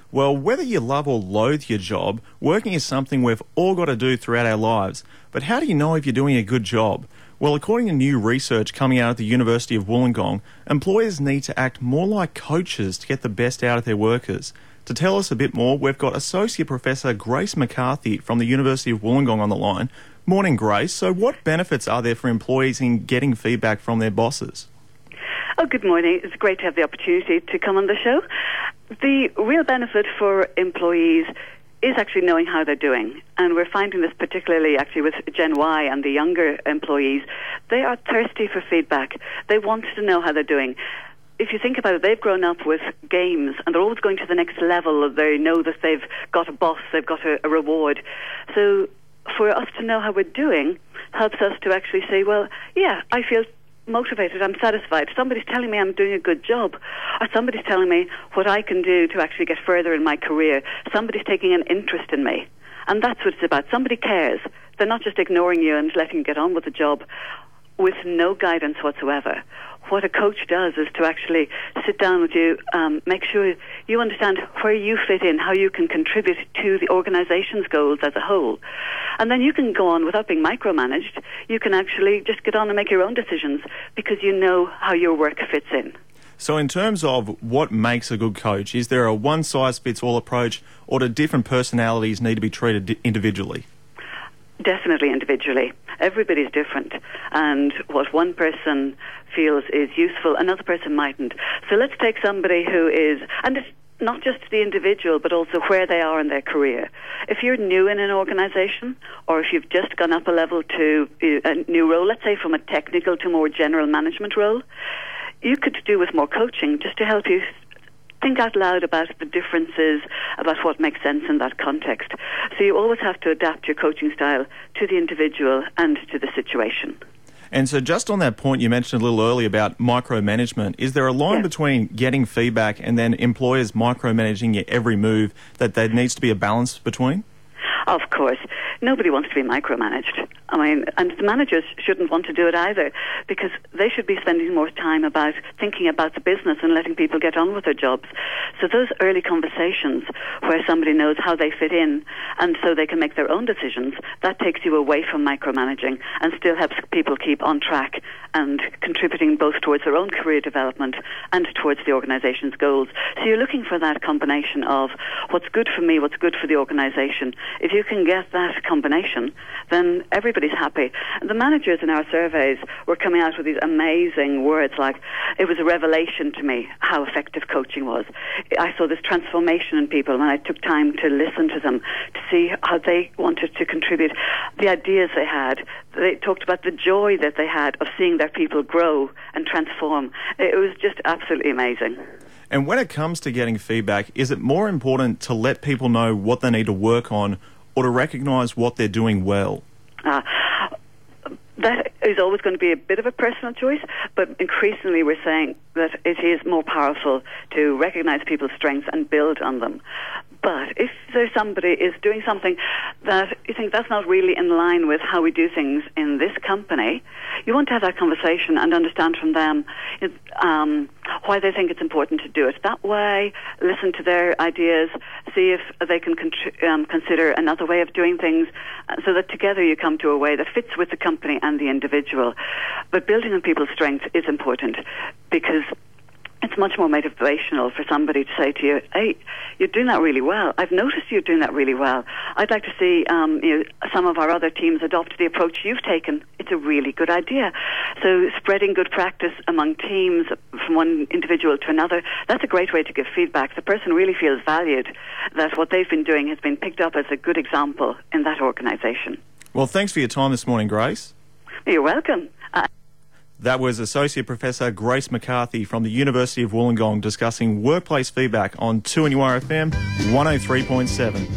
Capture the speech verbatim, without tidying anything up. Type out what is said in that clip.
Well, whether you love or loathe your job, working is something we've all got to do throughout our lives. But how do you know if you're doing a good job? Well, according to new research coming out of the University of Wollongong, employers need to act more like coaches to get the best out of their workers. To tell us a bit more, we've got Associate Professor Grace McCarthy from the University of Wollongong on the line. Morning, Grace. So what benefits are there for employees in getting feedback from their bosses? Oh, good morning. It's great to have the opportunity to come on the show. The real benefit for employees is actually knowing how they're doing. And we're finding this particularly actually with Gen Y and the younger employees. They are thirsty for feedback. They want to know how they're doing. If you think about it, they've grown up with games and they're always going to the next level. They know that they've got a boss, they've got a, a reward. So for us to know how we're doing helps us to actually say, well, yeah, I feel motivated, I'm satisfied. Somebody's telling me I'm doing a good job, or somebody's telling me what I can do to actually get further in my career. Somebody's taking an interest in me. And that's what it's about. Somebody cares. They're not just ignoring you and letting you get on with the job with no guidance whatsoever. What a coach does is to actually sit down with you, um, make sure you understand where you fit in, how you can contribute to the organisation's goals as a whole. And then you can go on without being micromanaged. You can actually just get on and make your own decisions because you know how your work fits in. So in terms of what makes a good coach, is there a one-size-fits-all approach, or do different personalities need to be treated individually? Definitely individually. Everybody's different, and what one person feels is useful, another person mightn't. So let's take somebody who is, and it's not just the individual, but also where they are in their career. If you're new in an organisation, or if you've just gone up a level to a new role, let's say from a technical to more general management role, you could do with more coaching just to help you think out loud about the differences, about what makes sense in that context. So you always have to adapt your coaching style to the individual and to the situation. And so just on that point you mentioned a little earlier about micromanagement, is there a line yeah. between getting feedback and then employers micromanaging your every move that there needs to be a balance between? Of course. Nobody wants to be micromanaged. I mean, and the managers shouldn't want to do it either, because they should be spending more time about thinking about the business and letting people get on with their jobs. So those early conversations where somebody knows how they fit in and so they can make their own decisions, that takes you away from micromanaging and still helps people keep on track and contributing both towards their own career development and towards the organisation's goals. So you're looking for that combination of what's good for me, what's good for the organisation. If you can get that combination, then everybody's happy. The managers in our surveys were coming out with these amazing words like, it was a revelation to me how effective coaching was. I saw this transformation in people when I took time to listen to them, to see how they wanted to contribute, the ideas they had. They talked about the joy that they had of seeing their people grow and transform. It was just absolutely amazing. And when it comes to getting feedback, is it more important to let people know what they need to work on or to recognise what they're doing well? Uh, that is always going to be a bit of a personal choice, but increasingly we're saying that it is more powerful to recognise people's strengths and build on them. But if there's somebody is doing something that you think that's not really in line with how we do things in this company, you want to have that conversation and understand from them um, why they think it's important to do it that way, listen to their ideas, see if they can contr- um, consider another way of doing things, so that together you come to a way that fits with the company and the individual. But building on people's strengths is important, because it's much more motivational for somebody to say to you, hey, you're doing that really well. I've noticed you're doing that really well. I'd like to see um, you know, some of our other teams adopt the approach you've taken. It's a really good idea. So spreading good practice among teams from one individual to another, that's a great way to give feedback. The person really feels valued, that what they've been doing has been picked up as a good example in that organisation. Well, thanks for your time this morning, Grace. You're welcome. Uh, That was Associate Professor Grace McCarthy from the University of Wollongong discussing workplace feedback on two N U R F M one oh three point seven.